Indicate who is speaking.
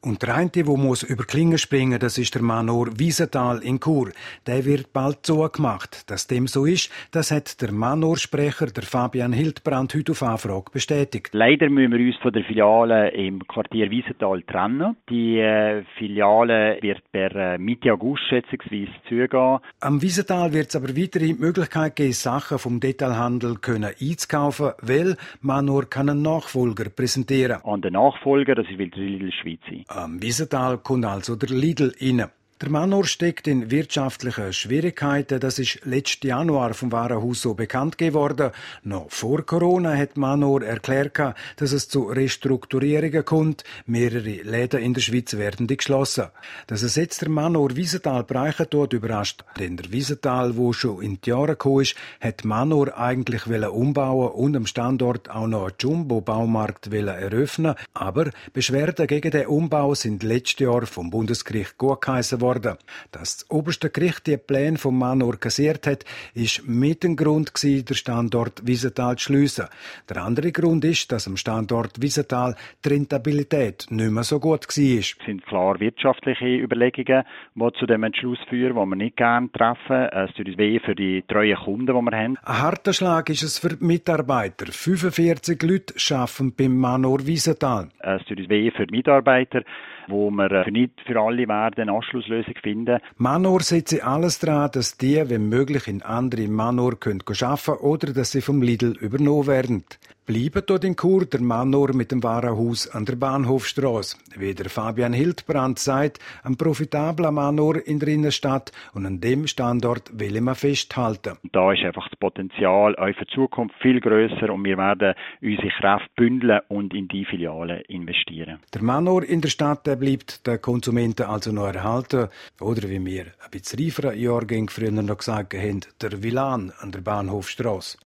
Speaker 1: Und der eine, der muss über Klingen springen, das ist der Manor Wiesenthal in Chur. Der wird bald zugemacht. Dass dem so ist, das hat der Manor-Sprecher, der Fabian Hildbrand, heute auf Anfrage bestätigt.
Speaker 2: Leider müssen wir uns von der Filiale im Quartier Wiesenthal trennen. Die Filiale wird per Mitte August schätzungsweise zugehen.
Speaker 1: Am Wiesenthal wird es aber weiterhin die Möglichkeit geben, Sachen vom Detailhandel einzukaufen, weil Manor kann einen Nachfolger präsentieren.
Speaker 2: Und der Nachfolger, das will der Lidl Schweiz sein.
Speaker 1: Am Wiesenthal kommt also der Lidl rein. Der Manor steckt in wirtschaftlichen Schwierigkeiten. Das ist letzten Januar vom Warenhaus so bekannt geworden. Noch vor Corona hat Manor erklärt, dass es zu Restrukturierungen kommt. Mehrere Läden in der Schweiz werden geschlossen. Dass es jetzt der Manor Wiesenthal bereichen tut, überrascht. Denn der Wiesenthal, wo schon in die Jahre gekommen ist, hat Manor eigentlich umbauen und am Standort auch noch einen Jumbo-Baumarkt eröffnen. Aber Beschwerden gegen den Umbau sind letztes Jahr vom Bundesgericht gutgeheissen worden. Dass das oberste Gericht die Pläne vom Manor kassiert hat, ist mit dem Grund gewesen, den Standort Wiesenthal zu schliessen. Der andere Grund ist, dass am Standort Wiesenthal die Rentabilität nicht mehr so gut war.
Speaker 2: Es sind klar wirtschaftliche Überlegungen, die zu dem Entschluss führen, die wir nicht gerne treffen. Es tut uns weh für die treuen Kunden, die wir haben.
Speaker 1: Ein harter Schlag ist es für die Mitarbeiter. 45 Leute arbeiten beim Manor Wiesenthal.
Speaker 2: Es tut uns weh für die Mitarbeiter, wo wir nicht für alle werden eine Anschlusslösung finden.
Speaker 1: Manor setzt alles daran, dass die, wenn möglich, in andere Manor arbeiten können oder dass sie vom Lidl übernommen werden. Bleiben dort in Chur der Manor mit dem Warenhaus an der Bahnhofstrasse. Wie der Fabian Hildbrand sagt, ein profitabler Manor in der Innenstadt und an dem Standort will man festhalten.
Speaker 2: Da ist einfach das Potenzial auch für die Zukunft viel grösser und wir werden unsere Kräfte bündeln und in die Filiale investieren.
Speaker 1: Der Manor in der Stadt bleibt den Konsumenten also noch erhalten. Oder wie wir ein bisschen reiferen Jahrgänge früher noch gesagt haben, der Villan an der Bahnhofstrasse.